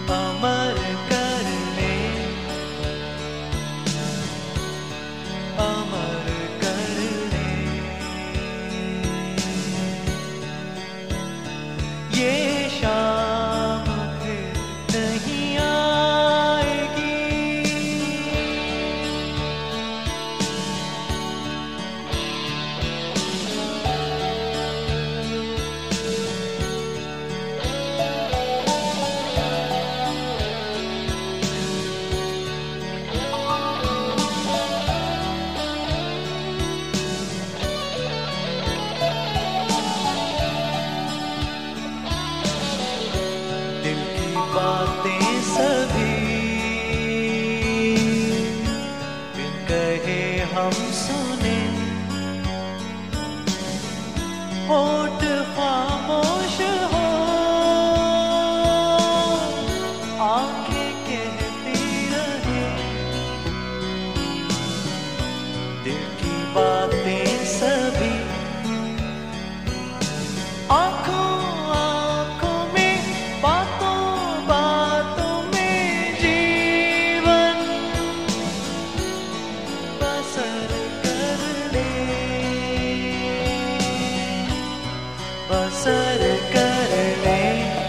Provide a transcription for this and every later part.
अमर कर ले, अमर कर ले। ये शाम फिर नहीं आएगी, दिल की बातें सभी बिन कहे हम सुने, होठ खामोश हो, आंखें कहती रहे। दिल की बातें सभी आंखों आंखों में, बातों बातों में जीवन बसर कर ले, बसर कर ले,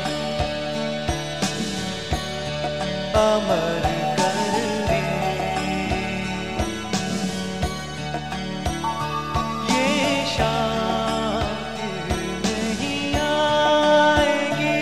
अमर कर ले। ये शाम फिर नहीं आएगी,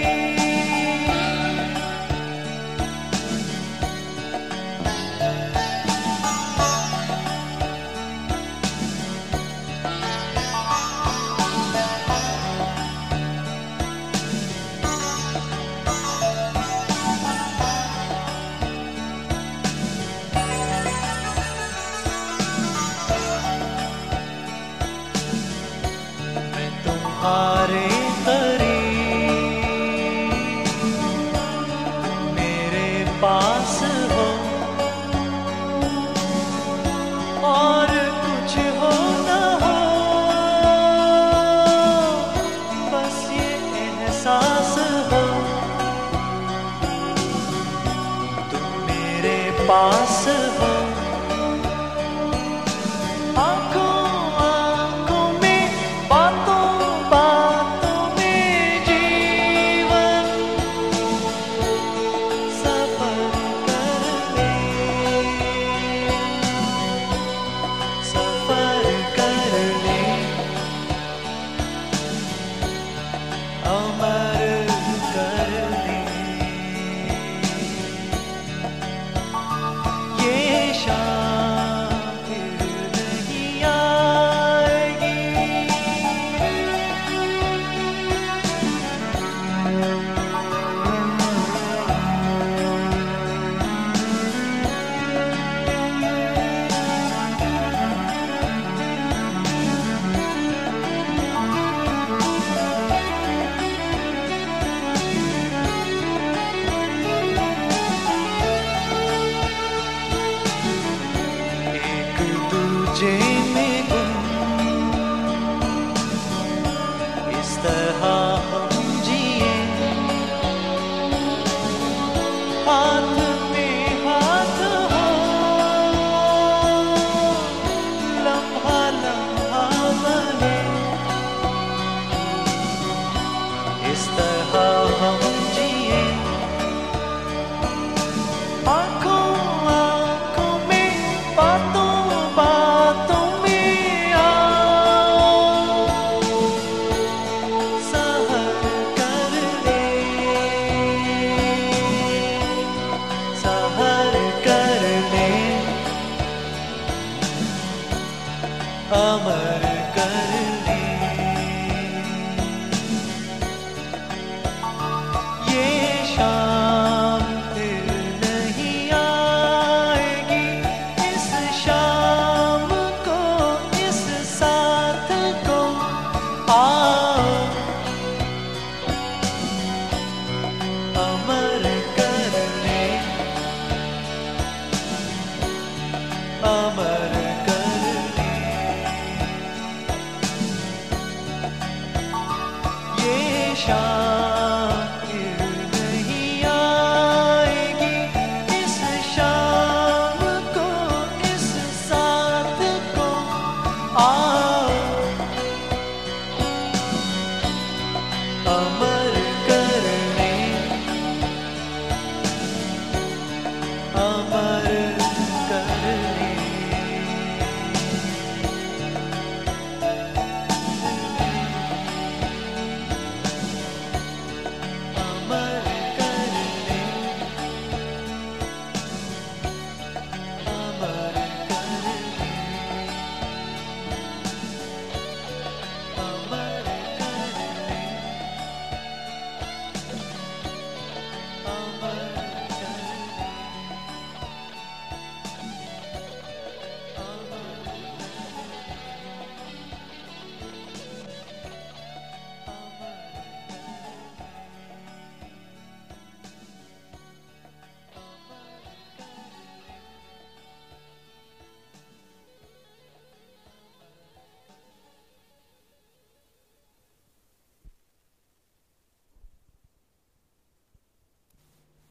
मैं तुम्हारे करीब, मेरे पास हो, और कुछ हो न हो, बस ये एहसास हो, तुम मेरे पास हो। आंखों आंखों में, बातों बातों में जीवन सफर कर ले, सफर कर ले, अमर कर ले। ये शाम फिर नहीं आएगी, एक दूजे में गुम, इस तरह हम जिए, हाथ में हाथ हो, लम्हा लम्हा बने, इस तरह हम जिए। आंखों आंखों में, बातों बातों में आओ, सहर कर ले, सहर कर ले, अमर